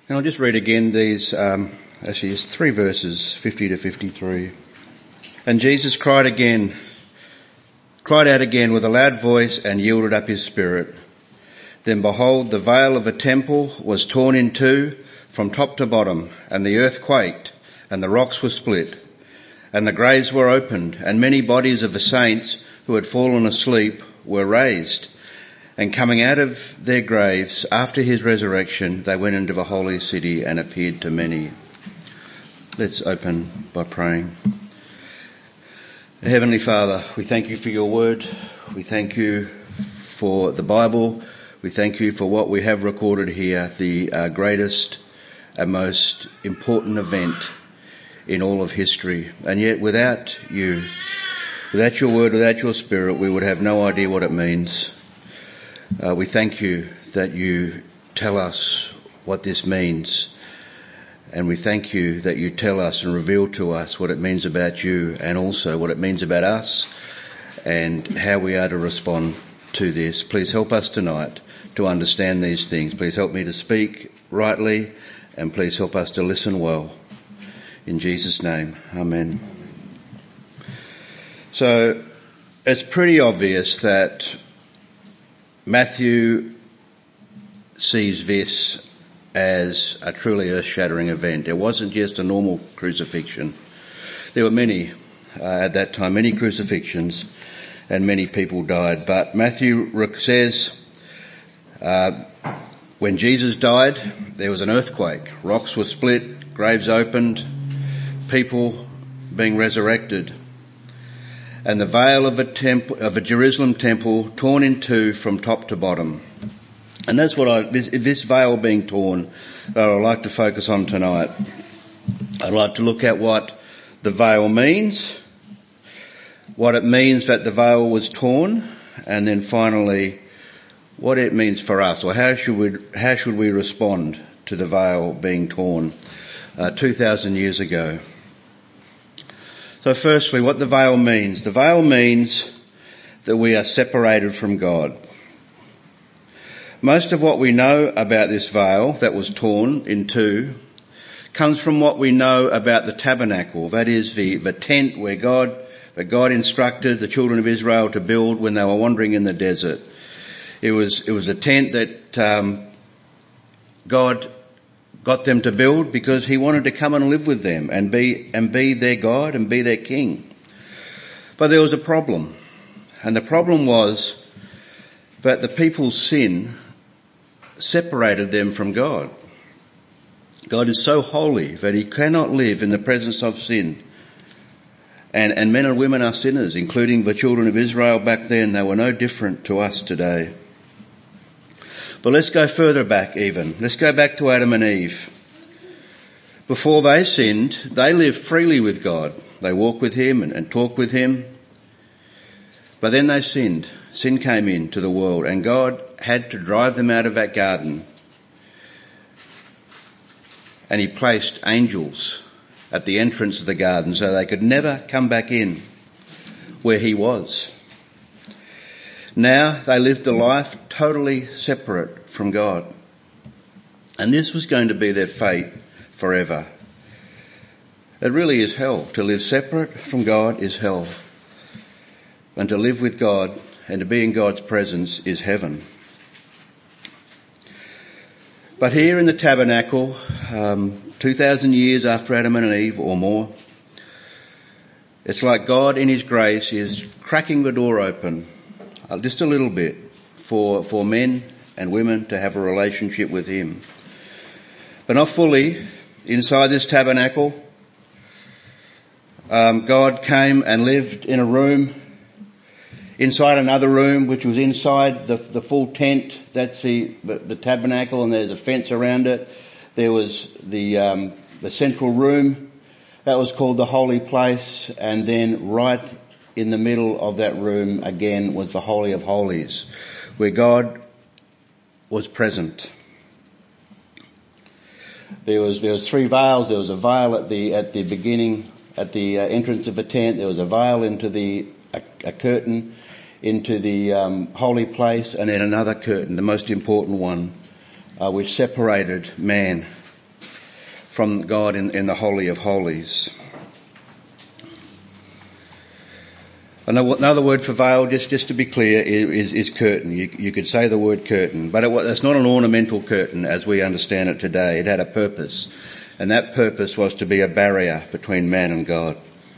And I'll just read again these, actually it's 3 verses, 50 to 53. And Jesus cried out again with a loud voice and yielded up his spirit. Then behold, the veil of the temple was torn in two from top to bottom, and the earth quaked, and the rocks were split, and the graves were opened, and many bodies of the saints who had fallen asleep were raised. And coming out of their graves after his resurrection, they went into the holy city and appeared to many. Let's open by praying. Heavenly Father, we thank you for your word. We thank you for the Bible. We thank you for what we have recorded here, the greatest and most important event in all of history. And yet without you, without your word, without your spirit, we would have no idea what it means. We thank you that you tell us what this means. And we thank you that you tell us and reveal to us what it means about you and also what it means about us and how we are to respond to this. Please help us tonight to understand these things. Please help me to speak rightly and please help us to listen well. In Jesus' name, amen. So it's pretty obvious that Matthew sees this as a truly earth-shattering event. It wasn't just a normal crucifixion. There were many at that time, many crucifixions, and many people died. But Matthew says when Jesus died, there was an earthquake. Rocks were split, graves opened, people being resurrected. And the veil of a Jerusalem temple torn in two from top to bottom. And that's what this veil being torn that I'd like to focus on tonight. I'd like to look at what the veil means, what it means that the veil was torn, and then finally what it means for us, or how should we respond to the veil being torn 2,000 years ago. So firstly, what the veil means. The veil means that we are separated from God. Most of what we know about this veil that was torn in two comes from what we know about the tabernacle. That is the tent where God instructed the children of Israel to build when they were wandering in the desert. It was a tent that God got them to build because he wanted to come and live with them and be their God and be their king. But there was a problem. And the problem was that the people's sin separated them from God. God is so holy that he cannot live in the presence of sin. And men and women are sinners, including the children of Israel back then. They were no different to us today. But let's go further back even. Let's go back to Adam and Eve. Before they sinned, they lived freely with God. They walked with him and talked with him. But then they sinned. Sin came into the world and God had to drive them out of that garden. And he placed angels at the entrance of the garden so they could never come back in where he was. Now they lived a life totally separate from God. And this was going to be their fate forever. It really is hell. To live separate from God is hell. And to live with God and to be in God's presence is heaven. But here in the tabernacle, 2,000 years after Adam and Eve or more, it's like God in his grace is cracking the door open just a little bit for men and women to have a relationship with him. But not fully. Inside this tabernacle, God came and lived in a room, inside another room which was inside the full tent. That's the tabernacle, and there's a fence around it. There was the central room that was called the holy place, and then right in the middle of that room again was the Holy of Holies, where God was present. There was 3 veils. There was a veil at the beginning, at the entrance of the tent. There was a veil into a curtain into the holy place, and then another curtain, the most important one, which separated man from God in the Holy of Holies. Another word for veil, just to be clear, is curtain. You could say the word curtain, but it's not an ornamental curtain as we understand it today. It had a purpose, and that purpose was to be a barrier between man and God.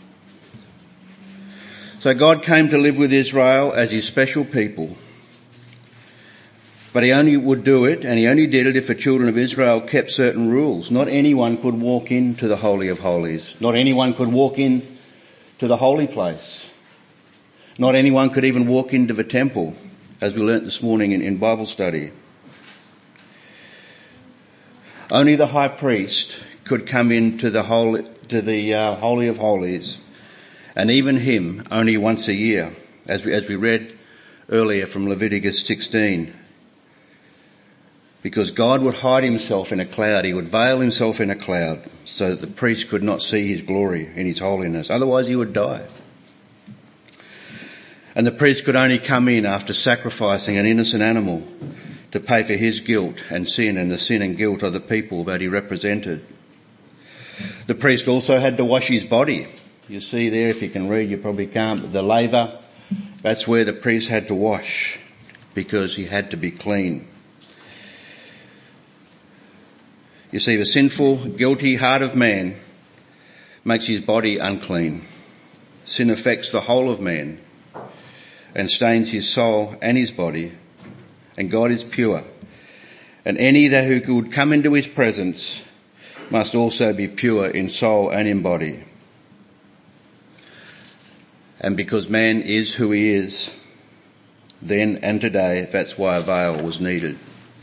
So God came to live with Israel as his special people, but he only would do it, and he only did it if the children of Israel kept certain rules. Not anyone could walk into the Holy of Holies. Not anyone could walk in to the holy place. Not anyone could even walk into the temple, as we learnt this morning in Bible study. Only the high priest could come into the Holy of Holies, and even him only once a year, as we read earlier from Leviticus 16. Because God would hide himself in a cloud, he would veil himself in a cloud, so that the priest could not see his glory in his holiness. Otherwise he would die. And the priest could only come in after sacrificing an innocent animal to pay for his guilt and sin and the sin and guilt of the people that he represented. The priest also had to wash his body. You see there, if you can read, you probably can't, the laver, that's where the priest had to wash because he had to be clean. You see, the sinful, guilty heart of man makes his body unclean. Sin affects the whole of man and stains his soul and his body, and God is pure. And any that who would come into his presence must also be pure in soul and in body. And because man is who he is, then and today, that's why a veil was needed.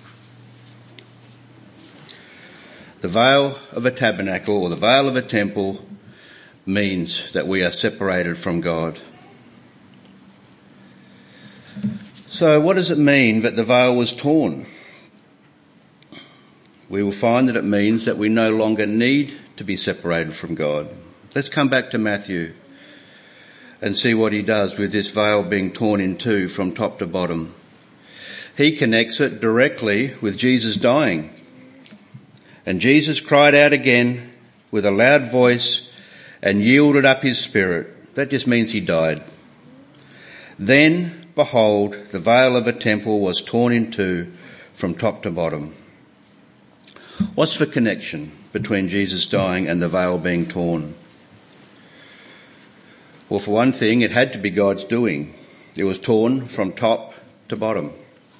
The veil of a tabernacle or the veil of a temple means that we are separated from God. So what does it mean that the veil was torn? We will find that it means that we no longer need to be separated from God. Let's come back to Matthew and see what he does with this veil being torn in two from top to bottom. He connects it directly with Jesus dying. And Jesus cried out again with a loud voice and yielded up his spirit. That just means he died. Then, behold, the veil of a temple was torn in two from top to bottom. What's the connection between Jesus dying and the veil being torn? Well, for one thing, it had to be God's doing. It was torn from top to bottom.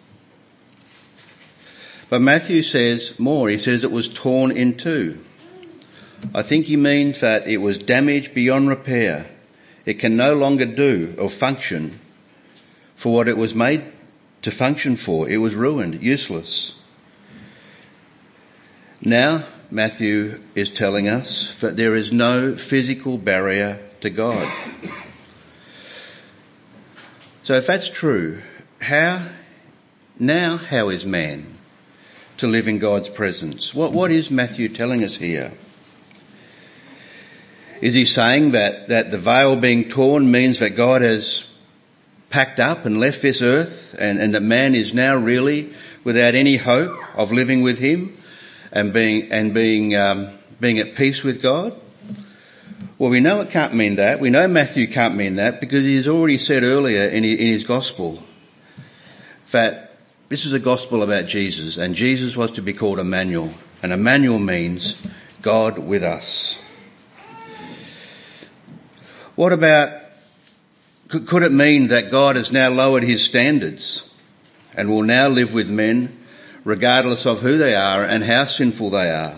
But Matthew says more. He says it was torn in two. I think he means that it was damaged beyond repair. It can no longer do or function for what it was made to function for. It was ruined, useless. Now, Matthew is telling us that there is no physical barrier to God. So if that's true, how is man to live in God's presence? What is Matthew telling us here? Is he saying that the veil being torn means that God has packed up and left this earth and that man is now really without any hope of living with him and being at peace with God? Well, we know it can't mean that. We know Matthew can't mean that because he has already said earlier in his gospel that this is a gospel about Jesus, and Jesus was to be called Emmanuel, and Emmanuel means God with us. What about, could it mean that God has now lowered his standards and will now live with men regardless of who they are and how sinful they are?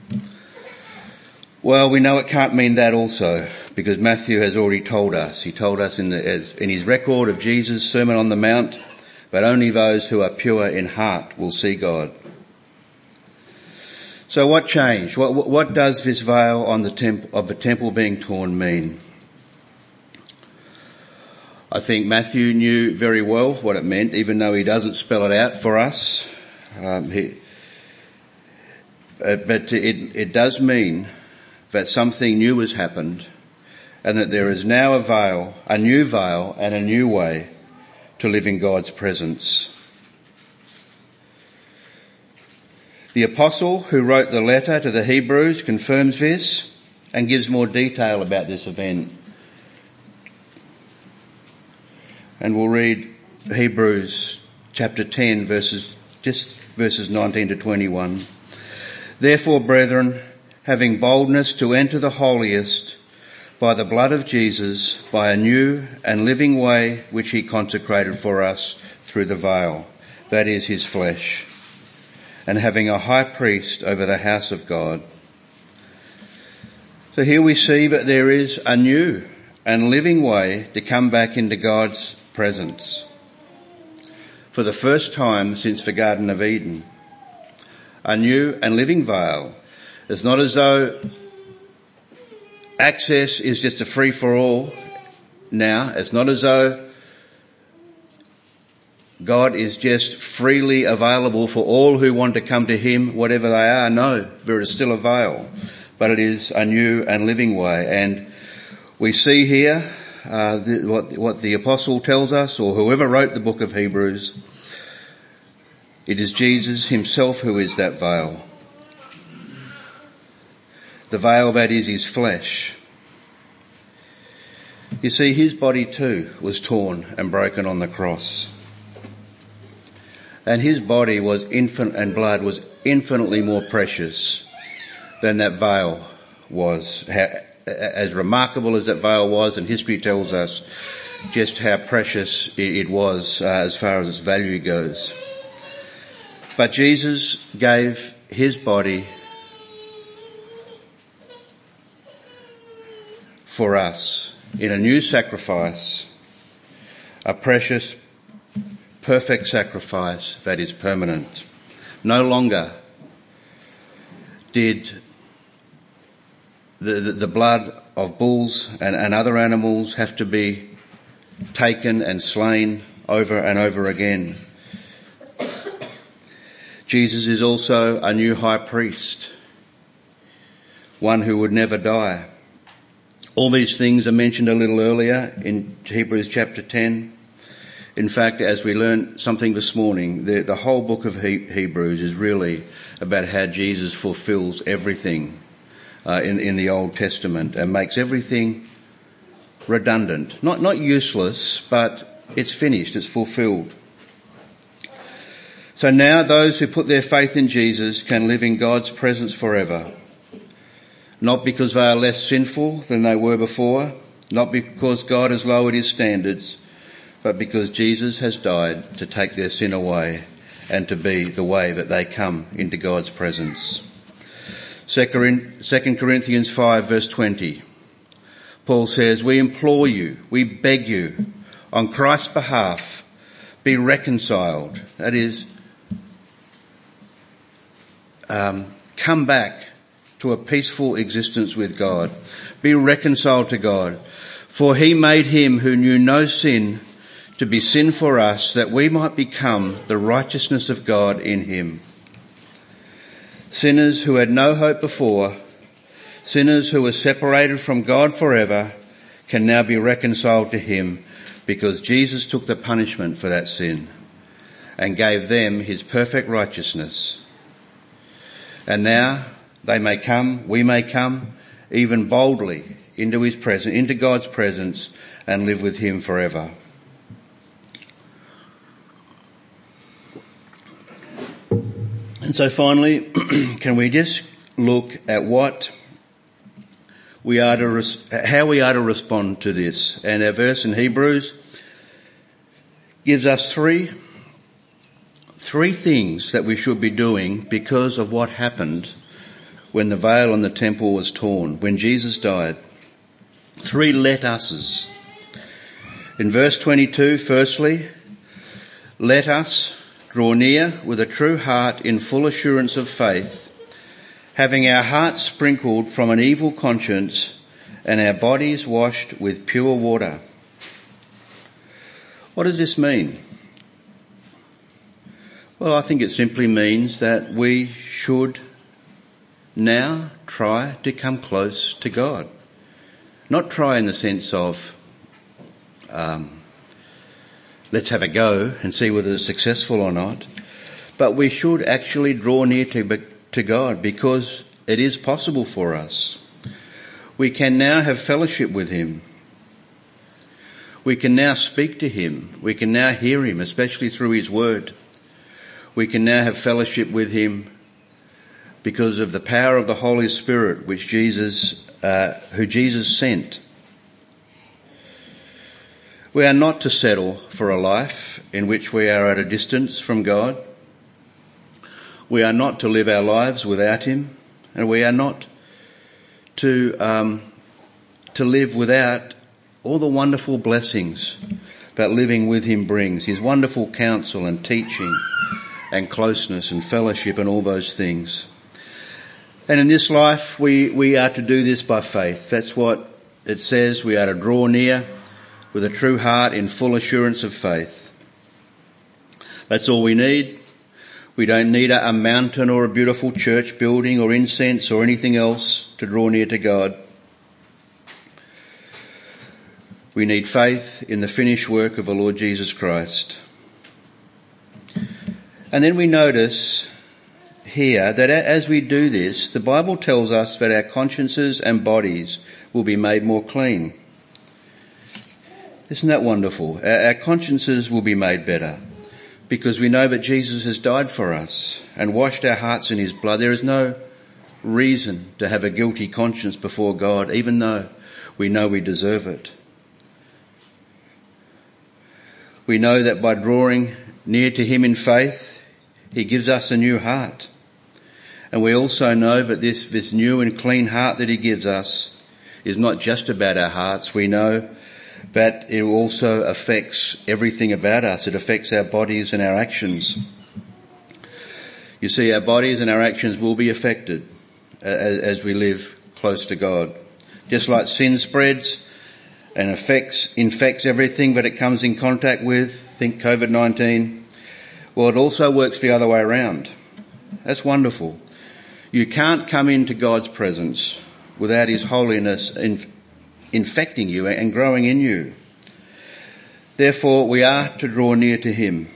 Well, we know it can't mean that also, because Matthew has already told us. He told us in his record of Jesus' Sermon on the Mount, but only those who are pure in heart will see God. So what changed? What does this veil on the temple being torn mean? I think Matthew knew very well what it meant, even though he doesn't spell it out for us. But it does mean that something new has happened, and that there is now a new veil and a new way to live in God's presence. The apostle who wrote the letter to the Hebrews confirms this and gives more detail about this event. And we'll read Hebrews chapter 10 verses 19 to 21. Therefore, brethren, having boldness to enter the holiest by the blood of Jesus, by a new and living way which he consecrated for us through the veil, that is his flesh, and having a high priest over the house of God. So here we see that there is a new and living way to come back into God's presence. For the first time since the Garden of Eden, a new and living veil. It's not as though access is just a free-for-all now. It's not as though God is just freely available for all who want to come to him, whatever they are. No, there is still a veil, but it is a new and living way. And we see here what the apostle tells us, or whoever wrote the book of Hebrews. It is Jesus himself who is that veil. The veil that is his flesh. You see, his body too was torn and broken on the cross. And his body was and blood was infinitely more precious than that veil was. As remarkable as that veil was, and history tells us just how precious it was as far as its value goes. But Jesus gave his body for us in a new sacrifice, a precious, perfect sacrifice that is permanent. No longer did the blood of bulls and other animals have to be taken and slain over and over again. Jesus is also a new high priest, one who would never die. All these things are mentioned a little earlier in Hebrews chapter 10. In fact, as we learned something this morning, the whole book of Hebrews is really about how Jesus fulfills everything in the Old Testament and makes everything redundant. Not useless, but it's finished, it's fulfilled. So now those who put their faith in Jesus can live in God's presence forever. Not because they are less sinful than they were before, not because God has lowered his standards, but because Jesus has died to take their sin away and to be the way that they come into God's presence. 2 Corinthians 5 verse 20. Paul says, we implore you, we beg you, on Christ's behalf, be reconciled. That is, come back to a peaceful existence with God. Be reconciled to God. For he made him who knew no sin to be sin for us, that we might become the righteousness of God in him. Sinners who had no hope before, sinners who were separated from God forever, can now be reconciled to him because Jesus took the punishment for that sin and gave them his perfect righteousness. And now they may come, we may come, even boldly into his presence, into God's presence, and live with him forever. And so finally, can we just look at how we are to respond to this? And our verse in Hebrews gives us three things that we should be doing because of what happened when the veil on the temple was torn, when Jesus died. 3 let us's. In verse 22, firstly, let us draw near with a true heart in full assurance of faith, having our hearts sprinkled from an evil conscience and our bodies washed with pure water. What does this mean? Well, I think it simply means that we should now try to come close to God. Not try in the sense of let's have a go and see whether it's successful or not, But we should actually draw near to God, because it is possible for us. We can now have fellowship with him. We can now speak to him. We can now hear him, especially through his word. We can now have fellowship with him because of the power of the Holy Spirit, who Jesus sent. We are not to settle for a life in which we are at a distance from God. We are not to live our lives without him, and we are not to live without all the wonderful blessings that living with him brings, his wonderful counsel and teaching and closeness and fellowship and all those things. And in this life, we are to do this by faith. That's what it says. We are to draw near with a true heart in full assurance of faith. That's all we need. We don't need a mountain or a beautiful church building or incense or anything else to draw near to God. We need faith in the finished work of the Lord Jesus Christ. And then we notice here that as we do this, the Bible tells us that our consciences and bodies will be made more clean. Isn't that wonderful? Our consciences will be made better because we know that Jesus has died for us and washed our hearts in his blood. There is no reason to have a guilty conscience before God, even though we know we deserve it. We know that by drawing near to him in faith, he gives us a new heart. And we also know that this new and clean heart that he gives us is not just about our hearts. We know that it also affects everything about us. It affects our bodies and our actions. You see, our bodies and our actions will be affected as we live close to God. Just like sin spreads and infects everything that it comes in contact with, think COVID-19, well, it also works the other way around. That's wonderful. You can't come into God's presence without his holiness infecting you and growing in you. Therefore, we are to draw near to him.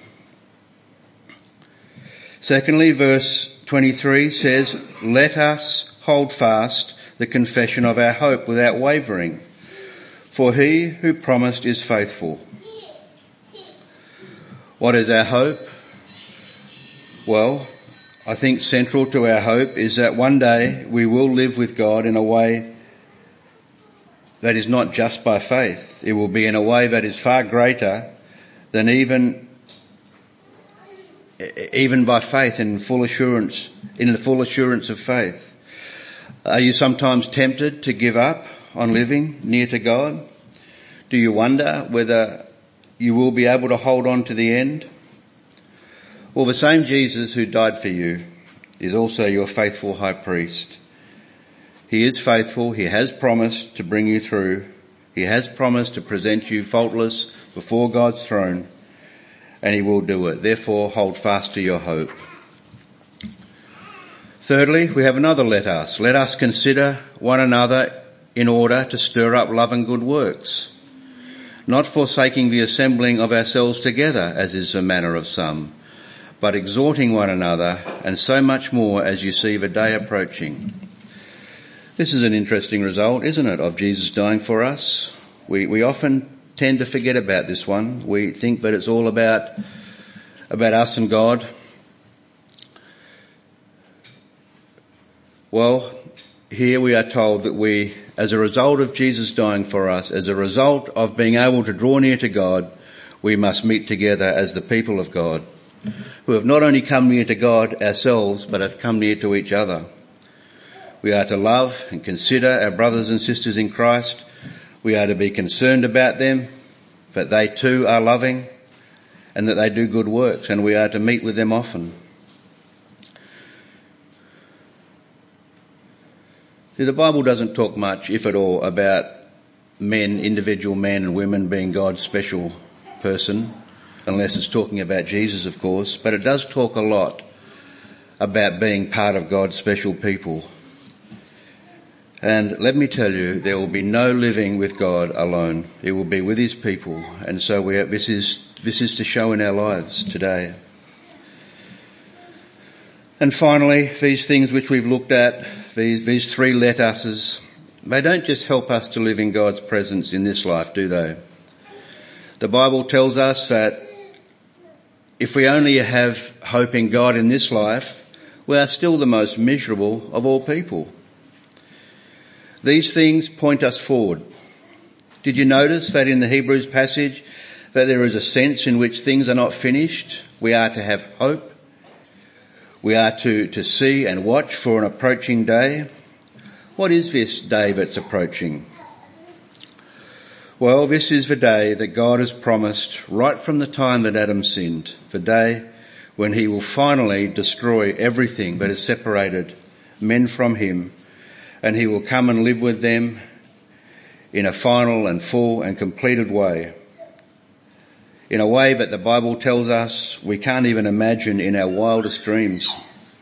Secondly, verse 23 says, "Let us hold fast the confession of our hope without wavering, for he who promised is faithful." What is our hope? Well, I think central to our hope is that one day we will live with God in a way that is not just by faith. It will be in a way that is far greater than even by faith and in the full assurance of faith. Are you sometimes tempted to give up on living near to God? Do you wonder whether you will be able to hold on to the end? Well, the same Jesus who died for you is also your faithful high priest. He is faithful. He has promised to bring you through. He has promised to present you faultless before God's throne, and he will do it. Therefore, hold fast to your hope. Thirdly, we have another let us. Let us consider one another in order to stir up love and good works, not forsaking the assembling of ourselves together, as is the manner of some, but exhorting one another, and so much more as you see the day approaching. This is an interesting result, isn't it, of Jesus dying for us? We often tend to forget about this one. We think that it's all about us and God. Well, here we are told that we, as a result of Jesus dying for us, as a result of being able to draw near to God, we must meet together as the people of God, who have not only come near to God ourselves, but have come near to each other. We are to love and consider our brothers and sisters in Christ. We are to be concerned about them, that they too are loving and that they do good works, and we are to meet with them often. See, the Bible doesn't talk much, if at all, about individual men and women being God's special person, unless it's talking about Jesus, of course, but it does talk a lot about being part of God's special people. And let me tell you, there will be no living with God alone. It will be with his people. And so this is to show in our lives today. And finally, these things which we've looked at, these three let uses, they don't just help us to live in God's presence in this life, do they? The Bible tells us that if we only have hope in God in this life, we are still the most miserable of all people. These things point us forward. Did you notice that in the Hebrews passage that there is a sense in which things are not finished? We are to have hope. We are to see and watch for an approaching day. What is this day that's approaching? Well, this is the day that God has promised right from the time that Adam sinned, the day when he will finally destroy everything that has separated men from him, and he will come and live with them in a final and full and completed way, in a way that the Bible tells us we can't even imagine in our wildest dreams.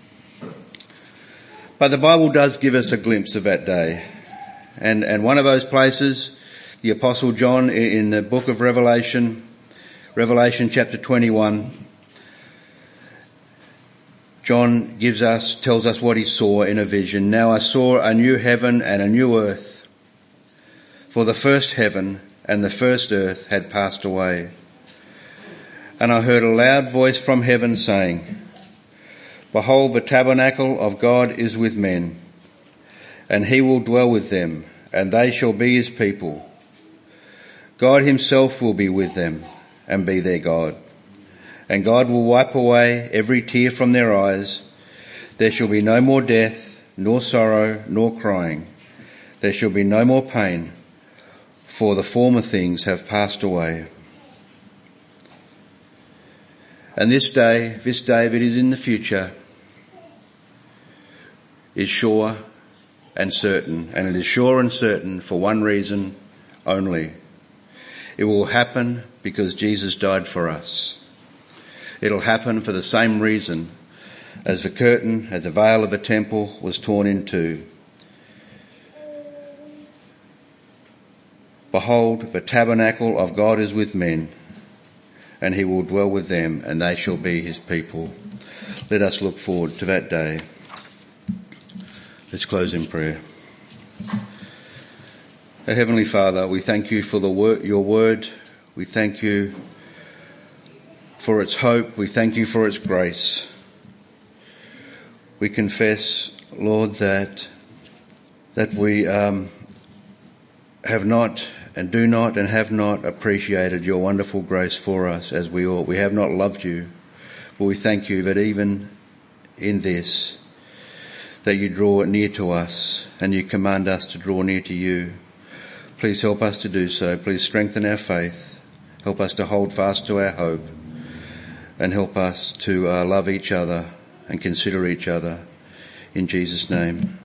But the Bible does give us a glimpse of that day. And one of those places, the Apostle John in the book of Revelation chapter 21, John tells us what he saw in a vision. Now I saw a new heaven and a new earth, for the first heaven and the first earth had passed away. And I heard a loud voice from heaven saying, Behold, the tabernacle of God is with men, and he will dwell with them, and they shall be his people. God himself will be with them and be their God. And God will wipe away every tear from their eyes. There shall be no more death, nor sorrow, nor crying. There shall be no more pain, for the former things have passed away. And this day that is in the future, is sure and certain. And it is sure and certain for one reason only. It will happen because Jesus died for us. It'll happen for the same reason as the curtain at the veil of the temple was torn in two. Behold, the tabernacle of God is with men, and he will dwell with them, and they shall be his people. Let us look forward to that day. Let's close in prayer. Our Heavenly Father, we thank you for your word. We thank you for its hope. We thank you for its grace. We confess, Lord, that we have not and do not and have not appreciated your wonderful grace for us as we ought. We have not loved you, but we thank you that even in this, that you draw near to us and you command us to draw near to you. Please help us to do so. Please strengthen our faith. Help us to hold fast to our hope, and help us to love each other and consider each other. In Jesus' name.